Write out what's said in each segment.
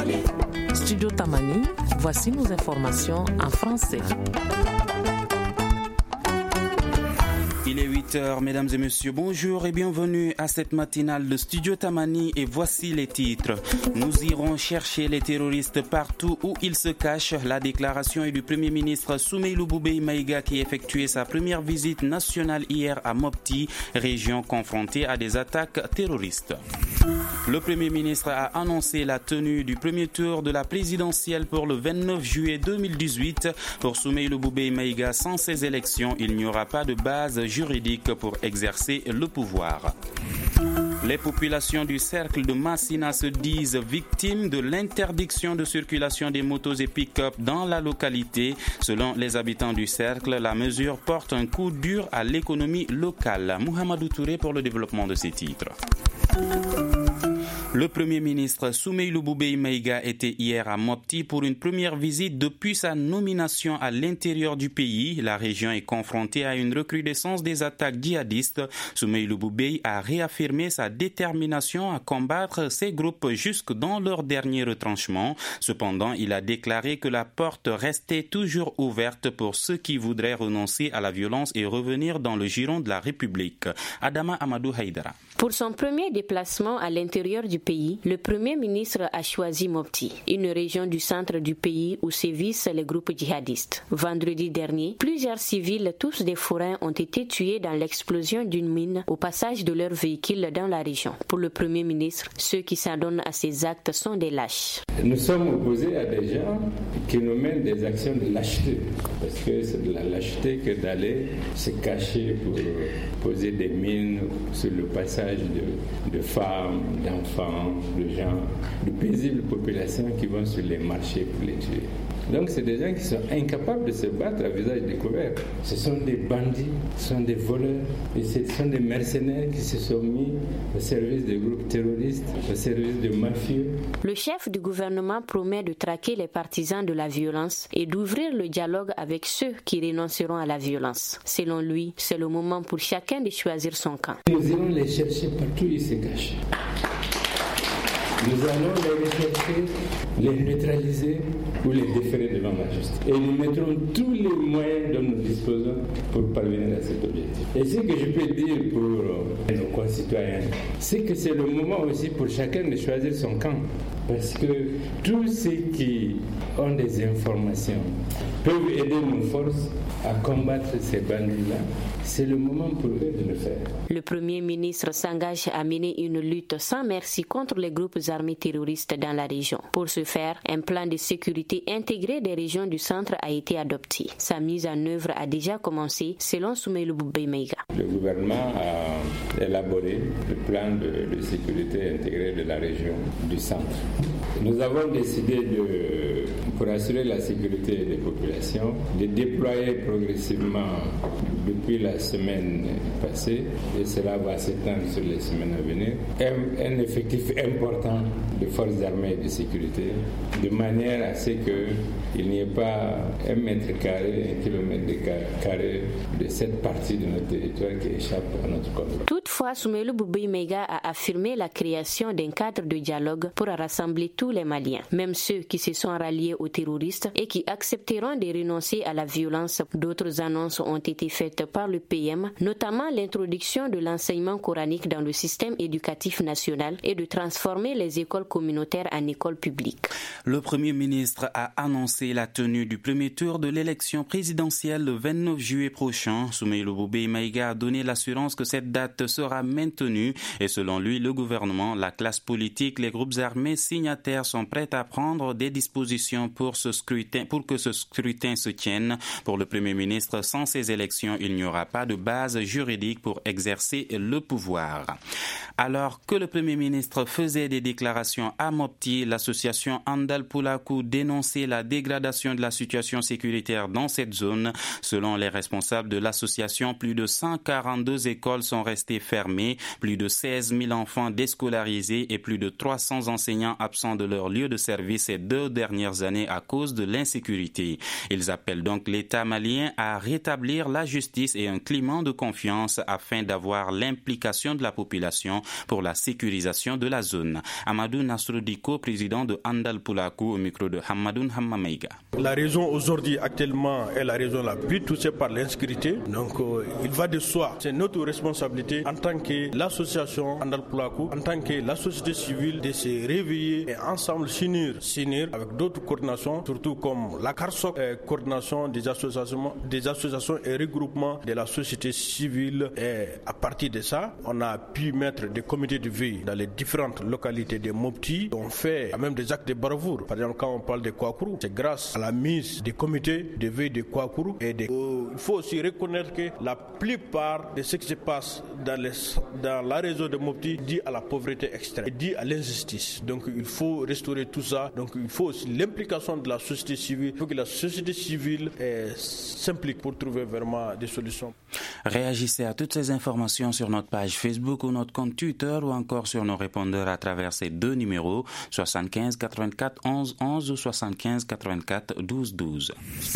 Studio Tamani, voici nos informations en français. Il est 8h, mesdames et messieurs, bonjour et bienvenue à cette matinale de Studio Tamani et voici les titres. Nous irons chercher les terroristes partout où ils se cachent. La déclaration est du Premier ministre Soumeylou Boubèye Maïga qui effectuait sa première visite nationale hier à Mopti, région confrontée à des attaques terroristes. Le Premier ministre a annoncé la tenue du premier tour de la présidentielle pour le 29 juillet 2018. Pour Soumeylou Boubèye Maïga, sans ces élections, il n'y aura pas de base juridique pour exercer le pouvoir. Les populations du cercle de Massina se disent victimes de l'interdiction de circulation des motos et pick-up dans la localité. Selon les habitants du cercle, la mesure porte un coup dur à l'économie locale. Mohamedou Touré pour le développement de ces titres. Le Premier ministre Soumeylou Boubèye Maïga était hier à Mopti pour une première visite depuis sa nomination à l'intérieur du pays. La région est confrontée à une recrudescence des attaques djihadistes. Soumeylou Boubèye a réaffirmé sa détermination à combattre ces groupes jusque dans leur dernier retranchement. Cependant, il a déclaré que la porte restait toujours ouverte pour ceux qui voudraient renoncer à la violence et revenir dans le giron de la République. Adama Amadou Haïdara. Pour son premier déplacement à l'intérieur du pays, le Premier ministre a choisi Mopti, une région du centre du pays où sévissent les groupes djihadistes. Vendredi dernier, plusieurs civils, tous des forains, ont été tués dans l'explosion d'une mine au passage de leur véhicule dans la région. Pour le Premier ministre, ceux qui s'adonnent à ces actes sont des lâches. Nous sommes opposés à des gens qui nous mènent des actions de lâcheté, parce que c'est de la lâcheté que d'aller se cacher pour poser des mines sur le passage de femmes, d'enfants, de gens, de paisibles populations qui vont sur les marchés pour les tuer. Donc c'est des gens qui sont incapables de se battre à visage découvert. Ce sont des bandits, ce sont des voleurs, et ce sont des mercenaires qui se sont mis au service des groupes terroristes, au service de mafieux. Le chef du gouvernement promet de traquer les partisans de la violence et d'ouvrir le dialogue avec ceux qui renonceront à la violence. Selon lui, c'est le moment pour chacun de choisir son camp. Nous irons les chercher partout où ils se cachent. Nous allons les rechercher, les neutraliser ou les déférer devant la justice. Et nous mettrons tous les moyens dont nous disposons pour parvenir à cet objectif. Et ce que je peux dire pour nos concitoyens, c'est que c'est le moment aussi pour chacun de choisir son camp. Parce que tous ceux qui ont des informations peuvent aider nos forces à combattre ces bandits-là. C'est le moment pour eux de le faire. Le Premier ministre s'engage à mener une lutte sans merci contre les groupes armés terroristes dans la région. Pour ce faire, un plan de sécurité intégré des régions du centre a été adopté. Sa mise en œuvre a déjà commencé, selon Soumeylou Boubèye Maïga. Le gouvernement a élaboré le plan de sécurité intégré de la région du centre. Nous avons décidé pour assurer la sécurité des populations, de déployer progressivement depuis la semaine passée, et cela va s'étendre sur les semaines à venir, un effectif important de forces armées et de sécurité, de manière à ce qu'il n'y ait pas 1 mètre carré, 1 kilomètre carré de cette partie de notre territoire qui échappe à notre contrôle. Toutefois, Soumeylou Boubèye Maïga a affirmé la création d'un cadre de dialogue pour rassembler tous les Maliens, même ceux qui se sont ralliés aux terroristes et qui accepteront de renoncer à la violence. D'autres annonces ont été faites par le PM, notamment l'introduction de l'enseignement coranique dans le système éducatif national et de transformer les écoles communautaires en écoles publiques. Le Premier ministre a annoncé la tenue du premier tour de l'élection présidentielle le 29 juillet prochain. Soumeylou Boubèye Maïga a donné l'assurance que cette date sera maintenue et selon lui, le gouvernement, la classe politique, les groupes armés signataires sont prêts à prendre des dispositions pour que ce scrutin se tienne. Pour le Premier ministre, sans ces élections, il n'y aura pas de base juridique pour exercer le pouvoir. Alors que le Premier ministre faisait des déclarations à Mopti, l'association Andal Poulakou dénonçait la dégradation de la situation sécuritaire dans cette zone. Selon les responsables de l'association, plus de 142 écoles sont restées fermées fermées, plus de 16 000 enfants déscolarisés et plus de 300 enseignants absents de leur lieu de service ces 2 dernières années à cause de l'insécurité. Ils appellent donc l'État malien à rétablir la justice et un climat de confiance afin d'avoir l'implication de la population pour la sécurisation de la zone. Amadou Nasrudiko, président de Andal Pulaku, au micro de Hamadoun Hammameiga. La région aujourd'hui actuellement est la région la plus touchée par l'insécurité. Donc il va de soi, c'est notre responsabilité en tant que l'association Andal Pulaku, en tant que la société civile, de se réveiller et ensemble s'unir avec d'autres coordinations, surtout comme la CARSOC, coordination des associations et regroupements de la société civile. Et à partir de ça, on a pu mettre des comités de veille dans les différentes localités de Mopti. On fait même des actes de bravoure. Par exemple, quand on parle de Kouakourou, c'est grâce à la mise des comités de veille de Kouakourou. Et il faut aussi reconnaître que la plupart de ce qui se passe dans la région de Mopti est dû à la pauvreté extrême, est dû à l'injustice. Donc il faut restaurer tout ça. Donc il faut aussi l'implication de la société civile. Il faut que la société civile s'implique pour trouver vraiment des solutions. Réagissez à toutes ces informations sur notre page Facebook ou notre compte Twitter ou encore sur nos répondeurs à travers ces 2 numéros 75 84 11 11 ou 75 84 12 12.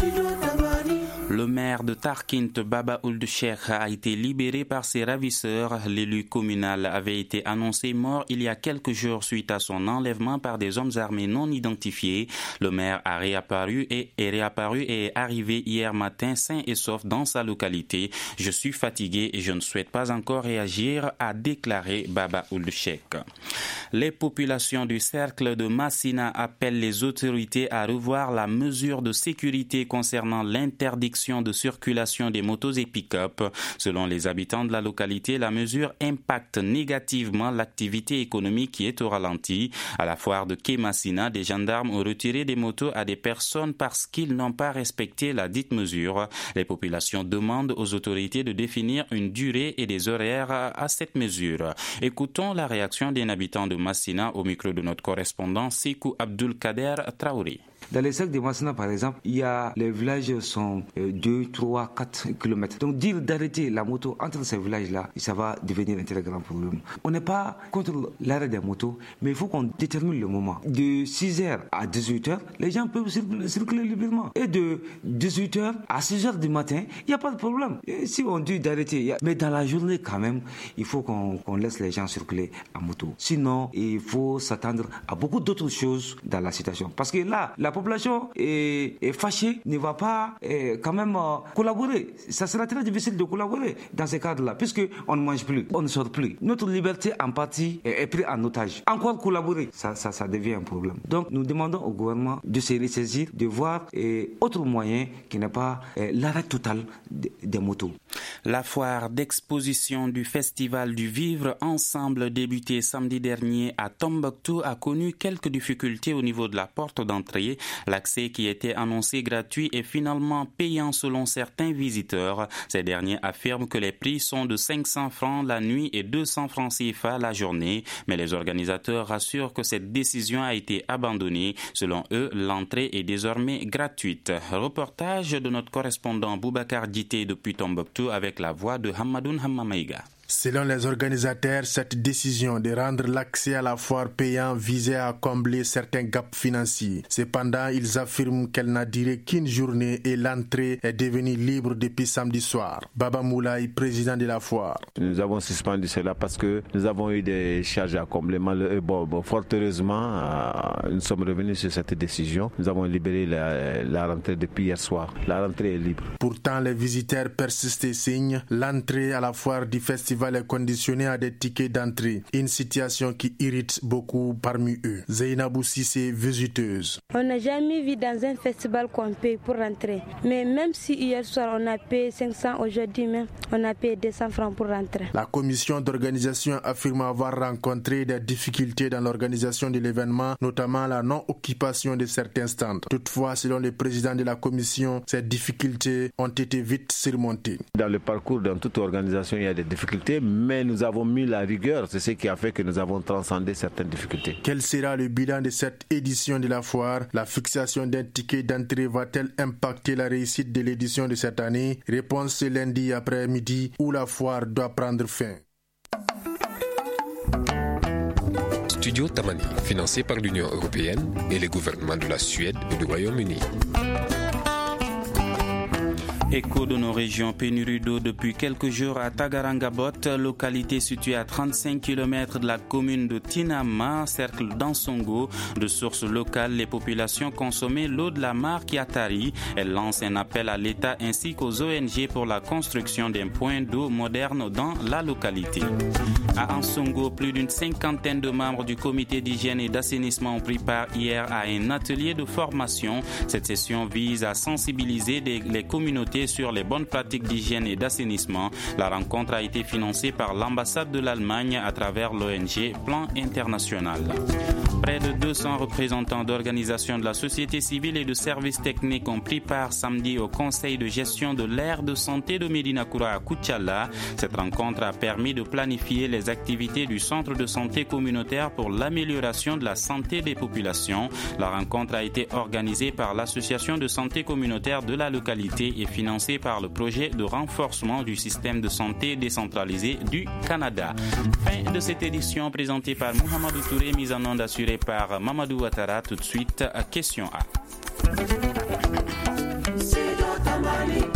Le maire de Tarkint, Baba Ould Cheikh, a été libéré par ses ravisseurs. L'élu communal avait été annoncé mort il y a quelques jours suite à son enlèvement par des hommes armés non identifiés. Le maire a réapparu et est arrivé hier matin sain et sauf dans sa localité. Je suis fatigué et je ne souhaite pas encore réagir, a déclaré Baba Ould Cheikh. Les populations du cercle de Massina appellent les autorités à revoir la mesure de sécurité concernant l'interdiction de circulation des motos et pick-up. Selon les habitants de la localité, la mesure impacte négativement l'activité économique qui est au ralenti. À la foire de Kémassina, des gendarmes ont retiré des motos à des personnes parce qu'ils n'ont pas respecté la dite mesure. Les populations demandent aux autorités de définir une durée et des horaires à cette mesure. Écoutons la réaction d'un habitant de Massina au micro de notre correspondant Sekou Abdul Kader Traoré. Dans les cercles de Massina, par exemple, les villages sont 2, 3, 4 km. Donc dire d'arrêter la moto entre ces villages-là, ça va devenir un très grand problème. On n'est pas contre l'arrêt des motos, mais il faut qu'on détermine le moment. De 6h à 18h, les gens peuvent circuler librement. Et de 18h à 6h du matin, il n'y a pas de problème. Et si on dit d'arrêter, mais dans la journée quand même, il faut qu'on laisse les gens circuler à moto. Sinon, il faut s'attendre à beaucoup d'autres choses dans la situation. Parce que là, la population est fâchée, ne va pas quand même collaborer. Ça sera très difficile de collaborer dans ces cadres-là, puisqu'on ne mange plus, on ne sort plus. Notre liberté en partie est prise en otage. Encore collaborer, ça devient un problème. Donc nous demandons au gouvernement de se ressaisir, de voir autre moyen qui n'est pas l'arrêt total des motos. La foire d'exposition du Festival du Vivre Ensemble débuté samedi dernier à Tombouctou a connu quelques difficultés au niveau de la porte d'entrée. L'accès qui était annoncé gratuit est finalement payant selon certains visiteurs. Ces derniers affirment que les prix sont de 500 francs la nuit et 200 francs CFA la journée. Mais les organisateurs rassurent que cette décision a été abandonnée. Selon eux, l'entrée est désormais gratuite. Reportage de notre correspondant Boubacar Dité depuis Tombouctou avec la voix de Hamadoun Hammameiga. Selon les organisateurs, cette décision de rendre l'accès à la foire payant visait à combler certains gaps financiers. Cependant, ils affirment qu'elle n'a duré qu'une journée et l'entrée est devenue libre depuis samedi soir. Baba Moulaye, président de la foire. Nous avons suspendu cela parce que nous avons eu des charges à combler. Fort heureusement, nous sommes revenus sur cette décision. Nous avons libéré la rentrée depuis hier soir. La rentrée est libre. Pourtant, les visiteurs persistent et signent. L'entrée à la foire du festival est conditionnée à des tickets d'entrée. Une situation qui irrite beaucoup parmi eux. Zainabou Sissé, visiteuse. On n'a jamais vu dans un festival qu'on paye pour rentrer. Mais même si hier soir on a payé 500, aujourd'hui même on a payé 200 francs pour rentrer. La commission d'organisation affirme avoir rencontré des difficultés dans l'organisation de l'événement, notamment la non-occupation de certains stands. Toutefois, selon le président de la commission, ces difficultés ont été vite surmontées. Dans le parcours, dans toute organisation, il y a des difficultés, mais nous avons mis la rigueur. C'est ce qui a fait que nous avons transcendé certaines difficultés. Quel sera le bilan de cette édition de la foire? La fixation d'un ticket d'entrée va-t-elle impacter la réussite de l'édition de cette année? Réponse ce lundi après-midi où la foire doit prendre fin. Studio Tamani, financé par l'Union européenne et les gouvernements de la Suède et du Royaume-Uni. Écho de nos régions, pénurie d'eau depuis quelques jours à Tagarangabot, localité située à 35 km de la commune de Tinama, cercle d'Ansongo. De sources locales, les populations consommaient l'eau de la mare Kiatari. Elle lance un appel à l'État ainsi qu'aux ONG pour la construction d'un point d'eau moderne dans la localité. À Ansongo, plus d'une cinquantaine de membres du comité d'hygiène et d'assainissement ont pris part hier à un atelier de formation. Cette session vise à sensibiliser les communautés sur les bonnes pratiques d'hygiène et d'assainissement. La rencontre a été financée par l'ambassade de l'Allemagne à travers l'ONG Plan International. Près de 200 représentants d'organisations de la société civile et de services techniques ont pris part samedi au conseil de gestion de l'aire de santé de Médina-Koura à Koutiala. Cette rencontre a permis de planifier les activités du centre de santé communautaire pour l'amélioration de la santé des populations. La rencontre a été organisée par l'association de santé communautaire de la localité et financée par le projet de renforcement du système de santé décentralisé du Canada. Fin de cette édition présentée par Mohamedou Touré, mise en onde assurée par Mamadou Ouattara. Tout de suite, question A.